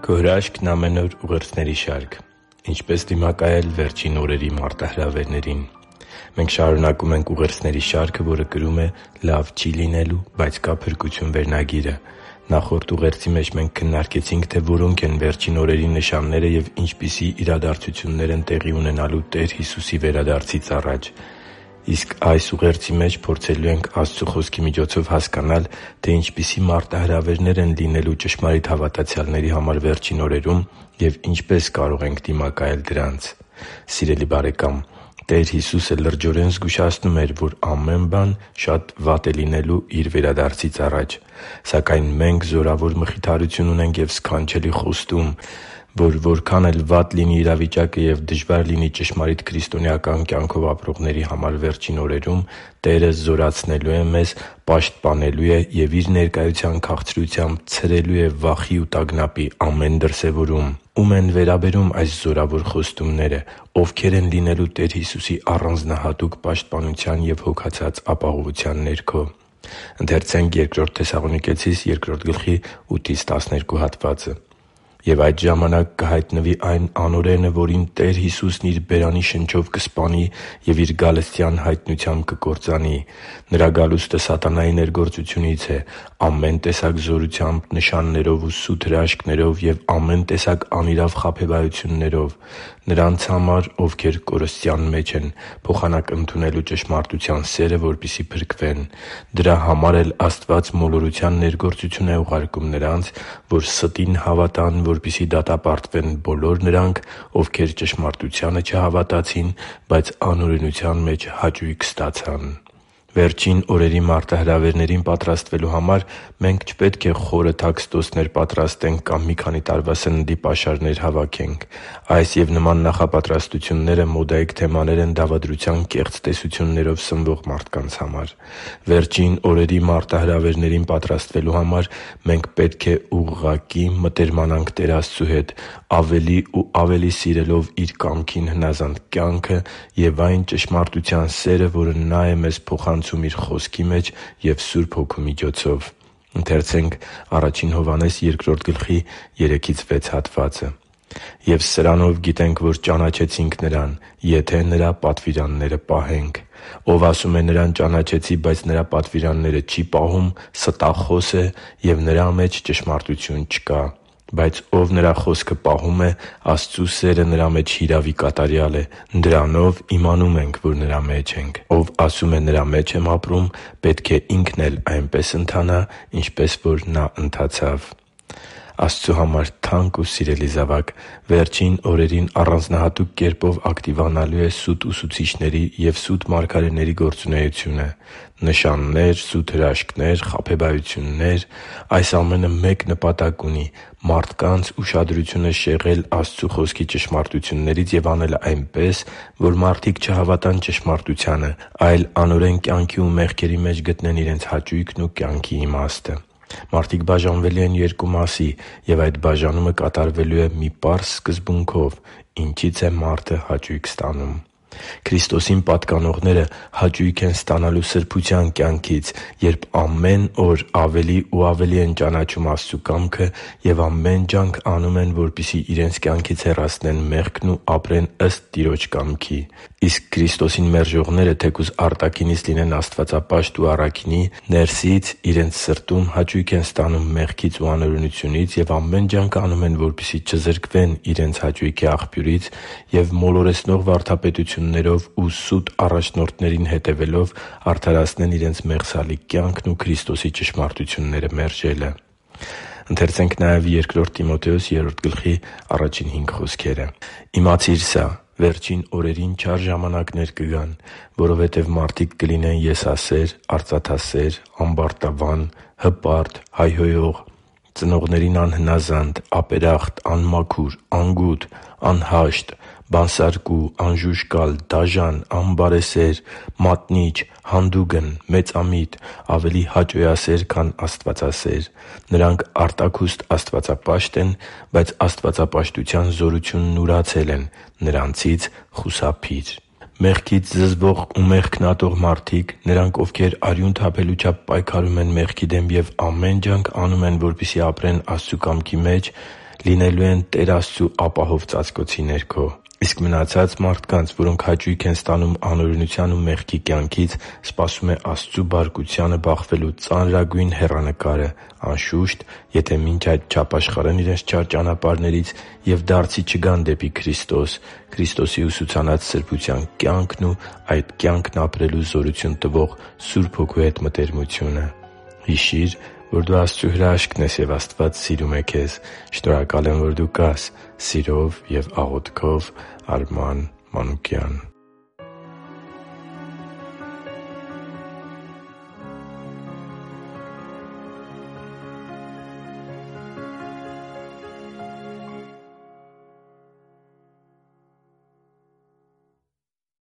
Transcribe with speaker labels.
Speaker 1: Քո հրաշքն ամեն օր ուղերձների շարք։ Ինչպես դիմակայել վերջին օրերի մարտահրավերներին։ Մենք շարունակում ենք ուղերձների շարքը, որը կրում է «Լավ չի լինելու, բայց կա փրկություն» վերնագիրը։ Նախորդ ուղերձի մեջ մենք քննարկեցինք, թե որոնք են վերջին օրերի նշանները և ինչպիսի իրադարձություններ են տեղի ունենալու Տեր Հիսուսի վերադարձից առաջ։ Իսկ այս ուղերձի մեջ փորձելու ենք Աստծու Խոսքի միջոցով հասկանալ, թե ինչպիսի մարտահրավերներ են լինելու ճշմարիտ հավատացյալների համար վերջին օրերում և ինչպես կարող ենք դիմակայել դրանց։ Սիրելի՛ բարեկամ, Տեր Հիսուսը լրջորեն զգուշացնում էր, որ ամեն բան շատ վատ է լինելու Իր վերադարձից առաջ։ Սակայն մենք զորավոր մխիթարություն ունենք և սքանչելի խոստում, որ որքան էլ վատ լինի իրավիճակը և դժվար լինի ճշմարիտ քրիստոնեական կյանքով ապրողների համար վերջին օրերում, Տերը զորացնելու է մեզ, պաշտպանելու է և Իր ներկայության քաղցրությամբ ցրելու է վախի ու տագնապի ամեն դրսևորում։ Ո՞ւմ են վերաբերում այս զորավոր խոստումները։ Ովքե՞ր են լինելու Տեր Հիսուսի առանձնահատուկ պաշտպանության և հոգացած ապահովության ներքո։ «Եվ այդ ժամանակ կհայտնվի այն անօրենը, որին Տեր Հիսուսն իր բերանի շնչով կսպանի և իր գալստյան հայտնությամբ կկործանի։ Նրա գալուստը սատանայի ներգործությունից է՝ ամեն տեսակ զորությամբ, նշաններով ու սուտ հրաշքներով և ամեն տեսակ անիրավ խաբեբայություններով, նրանց համար, ովքեր կորստյան մեջ են, փոխանակ ընդունելու ճշմարտության սերը, որպեսզի փրկվեն։ Դրա համար էլ Աստված մոլորության ներգործություն է ուղարկում նրանց, որ ստին հավատան, որպեսզի դատապարտվեն բոլոր նրանք, ովքեր ճշմարտությանը չհավատացին, բայց անօրենության մեջ հաճույք ստացան» (Բ Թեսաղոնիկեցիս 2:8-12): Վերջին օրերի մարտահրավերներին պատրաստվելու համար մենք չպետք է խորը թաքստոցներ պատրաստենք կամ մի քանի տարվա սննդի պաշարներ հավաքենք։ Այս և նման նախապատրաստությունները մոդայիկ թեմաներ են դավադրության կեղծ տեսություններով սնվող մարդկանց համար։ Վերջին օրերի մարտահրավերներին պատրաստվելու համար մենք պետք է ուղղակի մտերմանանք Տեր Աստծու հետ՝ ավելի ու ավելի սիրելով Իր կամքին հնազանդ կյանքը և այն ճշմարտության սերը, որը Նա է մեզ փոխանցում Իր Խոսքի մեջ և Սուրբ Հոգու միջոցով։ «Եվ սրանով գիտենք, որ ճանաչեցինք Նրան, եթե Նրա պատվիրանները պահենք։ Ով ասում է Նրան ճանաչեցի, բայց Նրա պատվիրանները չի պահում, ստախոս է, և նրա մեջ ճշմարտություն չկա։ Բայց ով Նրա խոսքը պահում է, Աստծու սերը նրա մեջ հիրավի կատարյալ է։ Դրանով իմանում ենք, որ Նրա մեջ ենք։ Ով ասում է Նրա մեջ եմ ապրում, պետք է ինքն էլ այնպես ընթանա, ինչպես որ Նա ընթացավ» (Ա Հովհաննես 2:3-6): Աստծու համար թանկ ու սիրելի՛ զավակ, վերջին օրերին առանձնահատուկ կերպով ակտիվանալու է սուտ ուսուցիչների և սուտ մարգարեների գործունեությունը։ Նշաններ, սուտ հրաշքներ, խաբեբայություններ… Այս ամենը մեկ նպատակ ունի՝ մարդկանց ուշադրությունը շեղել Աստծու Խոսքի ճշմարտություններից և անել այնպես, որ մարդիկ չհավատան ճշմարտությանը, այլ անօրեն կյանքի ու մեղքերի մեջ գտնեն իրենց հաճույքն ու կյանքի իմաստը։ Մարդիկ բաժանվելի են երկու մասի, և այդ բաժանումը կատարվելու է մի պարզ սկզբունքով՝ ինչի՞ց է մարդը հաճույք ստանում։ Քրիստոսին պատկանողները հաճույք են ստանալու սրբության կյանքից, երբ ամեն օր ավելի ու ավելի են ճանաչում Աստծու կամքը և ամեն ջանք անում են, որպեսզի իրենց կյանքից հեռացնեն մեղքն ու ապրեն ըստ Տիրոջ կամքի։ Իսկ Քրիստոսին մերժողները, թեկուզ արտաքինից լինեն աստվածապաշտ ու առաքինի, ներսից իրենց սրտում հաճույք են ստանում մեղքից ու անօրենությունից և ամեն ջանք անում են, որպեսզի չզրկվեն իրենց հաճույքի աղբյուրից և մոլորեցնող վարդապետություններով ու սուտ առաջնորդներին հետևելով արդարացնեն իրենց մեղսալի կյանքն ու Քրիստոսի ճշմարտությունները մերժելը։ «Իմացիր սա. վերջին օրերին չար ժամանակներ կգան, որովհետև մարդիկ կլինեն եսասեր, արծաթասեր, ամբարտավան, հպարտ, հայհոյող, ծնողներին անհնազանդ, ապերախտ, անմաքուր, անգութ, անհաշտ, բանսարկու, անժուժկալ, դաժան, անբարեսեր, մատնիչ, հանդուգն, մեծամիտ, ավելի հաճոյասեր, քան աստվածասեր։ Նրանք արտաքուստ աստվածապաշտ են, բայց աստվածապաշտության զորությունն ուրացել են, նրանցից խուսափի՛ր» (Ա Տիմոթեոս 2:1-5): Մեղքից զզվող ու մեղքն ատող մարդիկ՝ նրանք, ովքեր արյուն թափելու չափ պայքարում են մեղքի դեմ և ամեն ջանք անում են, որպեսզի ապրեն Աստծու կամքի մեջ, լինելու են Տեր Աստծու ապահով ծածկոցի ներքո։ Իսկ մնացած մարդկանց, որոնք հաճույք են ստանում անօրենության ու մեղքի կյանքից, սպասում է Աստծու բարկությանը բախվելու ծանրագույն հեռանկարը, անշուշտ, եթե մինչ այդ չապաշխարեն իրենց չար ճանապարհներից և դարձի չգան դեպի Քրիստոս՝ Քրիստոսի ուսուցանած սրբության կյանքն ու այդ կյանքն ապրելու զորություն տվող Սուրբ Հոգու հետ մտերմությունը։ Հիշի՛ր, որ դու Աստծո հրաշքն ես, և Աստված սիրում է քեզ։ Շնորհակալ եմ, որ դու կար։ Սիրով և աղոթքով, Արման Մանուկյան։